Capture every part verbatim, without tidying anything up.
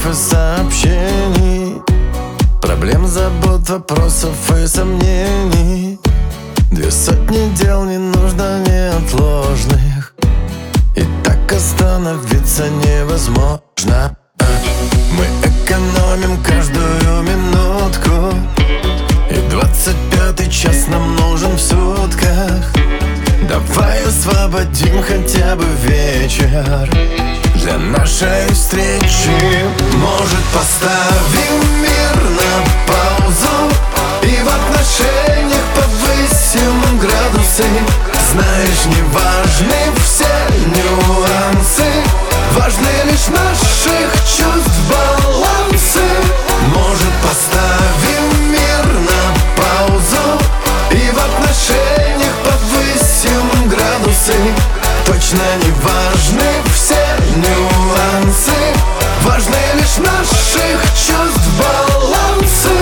звонков и сообщений, проблем, забот, вопросов и сомнений. Две сотни дел не нужно неотложных, и так остановиться невозможно. Мы экономим каждую минутку, и двадцать пятый час нам нужен в сутках. Давай освободим хотя бы вечер для нашей встречи. Может, поставим мир на паузу и в отношениях повысим градусы. Знаешь, не важны все нюансы, важны лишь наших чувств балансы. Может, поставим мир на паузу и в отношениях повысим градусы. Точно не важны все нюансы, важны лишь наших чувств балансы.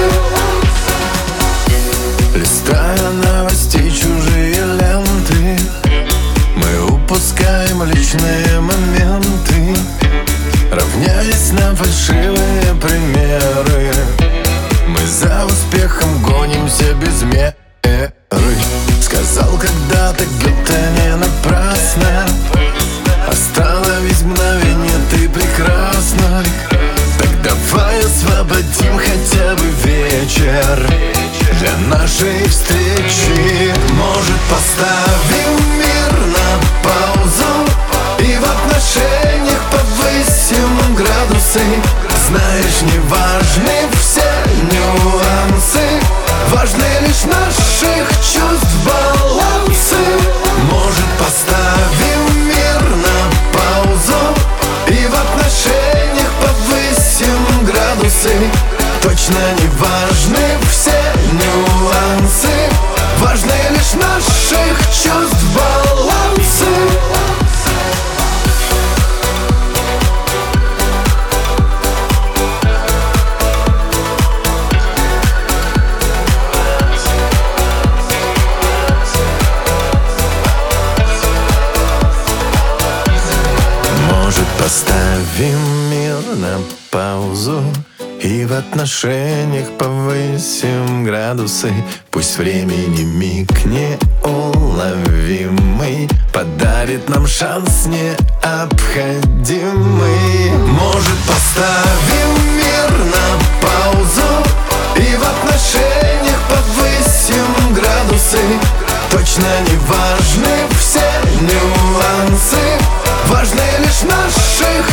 Листая новости чужие ленты, мы упускаем личные моменты, равняясь на фальшивые примеры. Мы за успехом гонимся без меры. Сказал когда-то Гёте не напрасно: остановись мгновение, ты прекрасна. Так давай освободим хотя бы вечер для нашей встречи. Может, поставим мир на паузу и в отношениях повысим градусы. Знаешь, не важны все нюансы, важны лишь наших чувств балансы. Может, поставим мир на паузу и в отношениях повысим градусы. Точно не важны все нюансы, важны лишь наших чувств балансы. Поставим мир на паузу и в отношениях повысим градусы. Пусть времени миг неуловимый подарит нам шанс необходимый. Может, поставим мир на паузу и в отношениях повысим градусы. Точно не важны все нюансы, важны лишь наших